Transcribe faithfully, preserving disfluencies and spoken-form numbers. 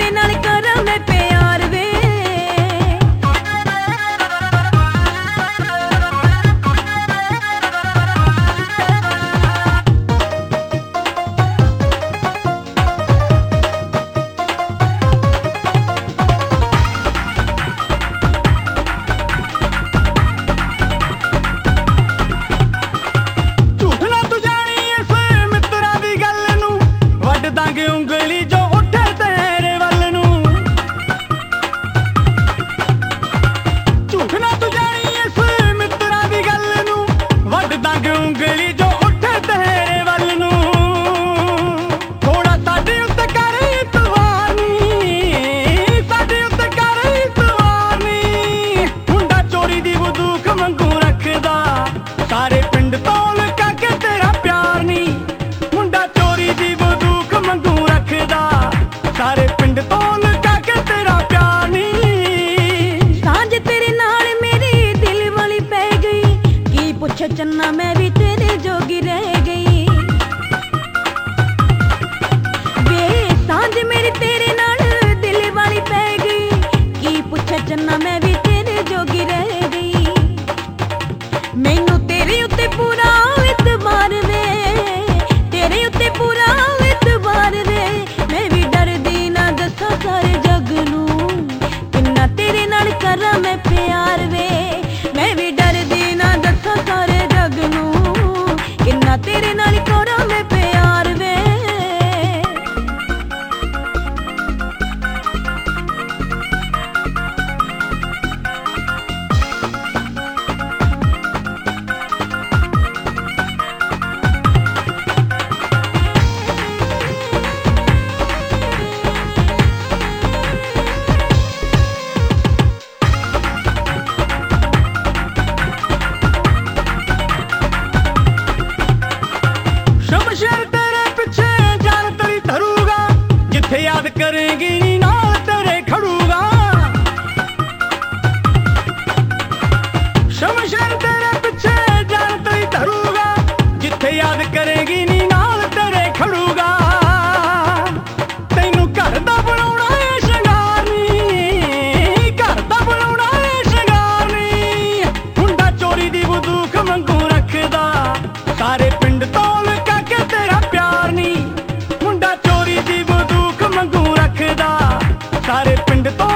तेरे नाल करा मैं प्यार वे। ਉਂਗਲੀ ਜੋ ਉੱਠੇ ਤੇਰੇ ਵੱਲ ਨੂੰ, ਝੂਠ ਨਾ ਤੂੰ ਜਾਣੀ ਇਸ ਮਿੱਤਰਾਂ ਦੀ ਗੱਲ ਨੂੰ, ਵੱਢ ਦਾਂਗੇ ਉਂਗਲੀ ਜੋ ਉੱਠੇ ਤੇਰੇ ਵੱਲ ਨੂੰ। ਥੋੜਾ ਸਾਡੇ ਉੱਤੇ ਕਰ ਇਤਵਾਰ ਨੀ, ਸਾਡੇ ਉੱਤੇ ਕਰ ਇਤਵਾਰ ਨੀ। ਮੁੰਡਾ ਚੋਰੀ ਦੀ ਬੰਦੂਕ ਵਾਂਗੂ ਰੱਖਦਾ, ਸਾਰੇ ਪਿੰਡ ਤੋਂ ਲੁਕਾ ਕੇ ਤੇਰਾ ਪਿਆਰ ਨੀ। ਮੁੰਡਾ ਚੋਰੀ ਦੀ ਬੰਦੂਕ ਵਾਂਗੂ ਸਾਰੇ ਪਿੰਡ ਤੋਂ ਲੁਕਾ ਕੇ ਤੇਰਾ ਪਿਆਰ ਨੀ। ਸਾਂਝ ਤੇਰੇ ਨਾਲ ਮੇਰੀ ਦਿਲ ਵਾਲੀ ਪੈ ਗਈ, ਕੀ ਪੁੱਛ ਚੰਨਾ ਮੈਂ ਵੀ ਤੇਰੇ ਜੋਗੀ ਰਹਿ ਗਈ। ਵੇ ਸਾਂਝ ਮੇਰੀ ਤੇਰੇ ਨਾਲ ਦਿਲ ਵਾਲੀ ਪੈ ਗਈ, ਕੀ ਪੁੱਛ ਚੰਨਾ ਮੈਂ ਵੀ ਤੇਰੇ ਜੋਗੀ ਰਹਿ ਗਈ। ਮੈਨੂੰ ਤੇਰੇ ਉੱਤੇ ਪੂਰਾ ਇਤਬਾਰ ਵੇ, ਤੇਰੇ ਉੱਤੇ ਪੂਰਾ ਇਤਬਾਰ ਵੇ। ਮੈਂ ਵੀ ਡਰਦੀ ਨਾ ਦੱਸਾਂ ਸਾਰੇ ਜੱਗ ਨੂੰ, ਕਿੰਨਾ ਤੇਰੇ ਨਾਲ ਕਰਾਂ ਮੈਂ ਪਿਆਰ ਵੇ। ਮੈਂ ਵੀ ਡਰਦੀ ਨਾ ਦੱਸਾਂ ਸਾਰੇ ਜੱਗ ਨੂੰ, ਕਿੰਨਾ ਤੇਰੇ ਨਾਲ ਕਰਾਂ ਮੈਂ ਪਿਆਰ ਵੇ। याद करेगी नाल तेरे खड़ूगा, शमशेर तेरे पिछे जान तेरी धरूगा। जिथे याद करेगी नी नाल तेरे खड़ूगा। तैनू घर दा बनाउणा है शंगार नी, घर दा बनाउणा है शंगार नी। मुंडा चोरी दी बंदूक वांगू रखदा, सारे पिंड तो लुका के तेरा प्यार नी। मुंडा चोरी दी बंदूक वांगू रखदा, सारे पिंड तो